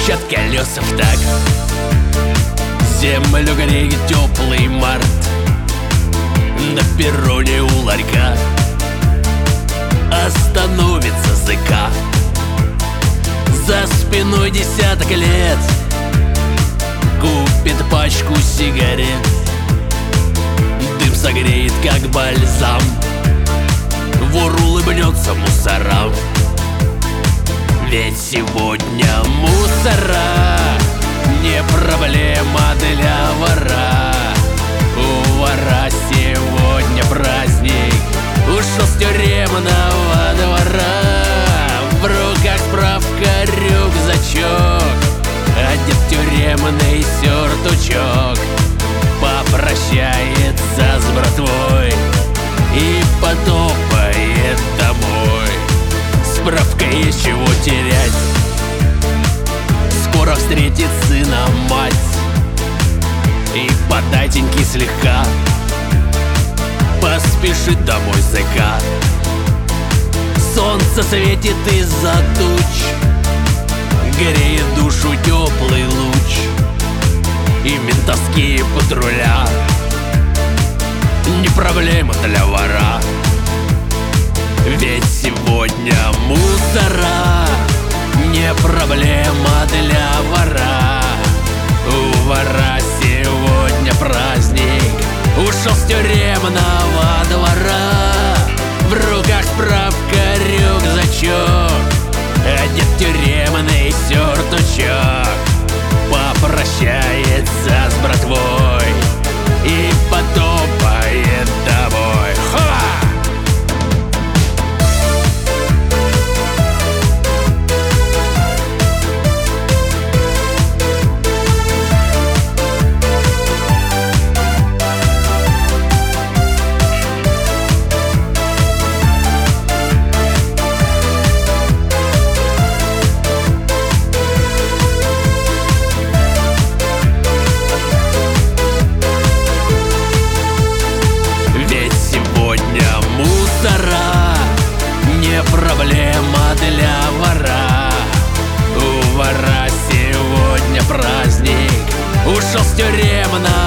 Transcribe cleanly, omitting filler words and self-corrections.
стучат колеса в такт. Землю греет теплый март. На перроне у ларька остановится ЗК. За спиной десяток лет купит пачку сигарет. Дым согреет, как бальзам. Вор улыбнется мусорам. Ведь сегодня мусора не проблема для вора. У вора сегодня праздник. Ушел с тюремного двора. В руках справка, рюкзачок, одет тюремный сюртучок. Попрощается с братвой и потопает домой. Справка, есть чего терять. Скоро встретит сына мать и податенький слегка поспешит домой ЗК. Солнце светит из-за туч, греет душу теплый луч. И ментовские патруля не проблема для вора. Ведь сегодня мусора не проблема для вора. У вора сегодня праздник. Ушел с тюремного двора. В руках справка, рюкзачок, одет тюремный сюртучок. Попрощается с братвой и потопает домой. Ха! Не проблема для вора. У вора сегодня праздник. Ушел с тюремного